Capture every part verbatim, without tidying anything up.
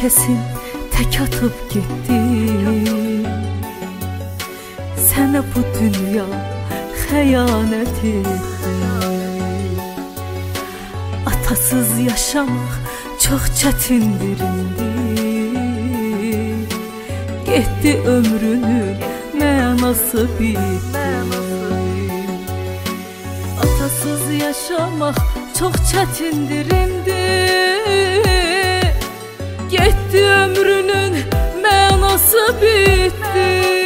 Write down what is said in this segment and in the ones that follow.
kesin tek atıp gitti. Sənə bu dünya xəyanət etdi. Atasız yaşamaq çox çətindir indi. Getdi ömrünün mənası bitdi. Atasız yaşamaq çox çətindir indi. Getdi ömrünün mənası bitdi.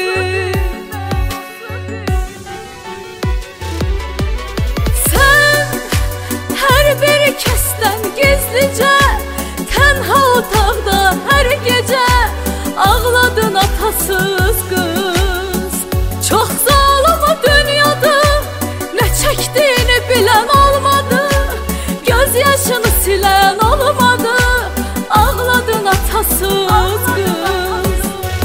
Sən hər bir kəsdən gizlicə, tənha otaqda hər gecə ağladın atasız qız. Çox zalımı dünyada, nə çəkdiyini bilən olmadı. Göz yaşını silən olmadı. Ağladın atasız qız.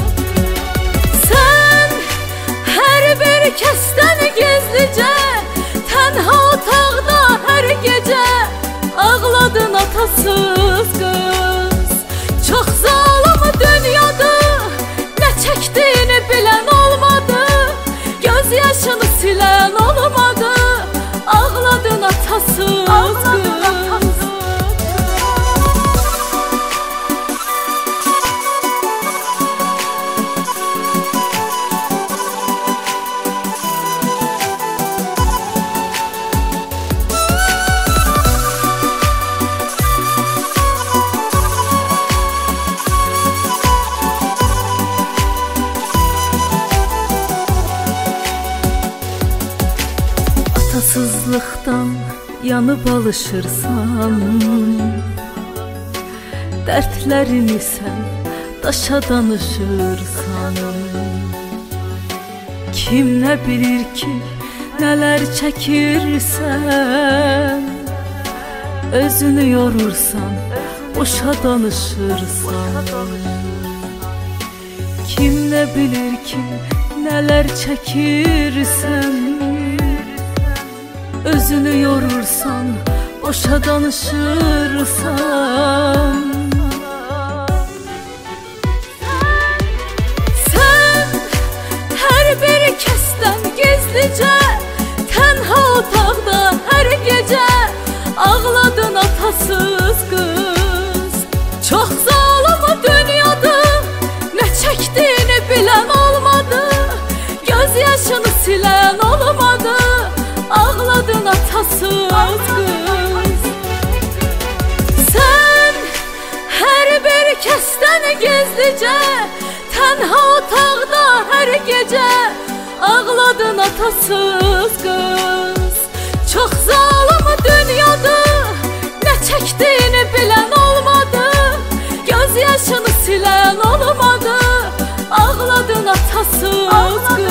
Sən hər bir kəsdən gizlicə, tənha otaqda hər gecə ağladın atasız qız. Çox zalımı dünyada, nə çəkdiyini bilən olmadı. Göz yaşını silən olmadı. Ağladın atasız qız. Atasızlıqdan yanıb alışırsan, dərdlərini sən daşa danışırsan. Kim nə bilir ki, nələr çəkirsən. Özünü yorursan, boşa danışırsan. Kim nə bilir ki, nələr çəkirsən. Özünü yorursan, boşa danışırsan. Sən hər bir kəsdən gizlicə, tənha otaqda hər gecə ağladın atasız qız. Çox zalımı dünyada, nə çəkdiyini bilən olmadı. Göz yaşını silən olmadı. Ağladın atasız qız. Sən hər bir kəsdən gizlicə, tənha otaqda hər gecə ağladın atasız qız. Çox zalımı dünyada, nə çəkdiyini bilən olmadı. Göz yaşını silən olmadı. Ağladın atasız qız.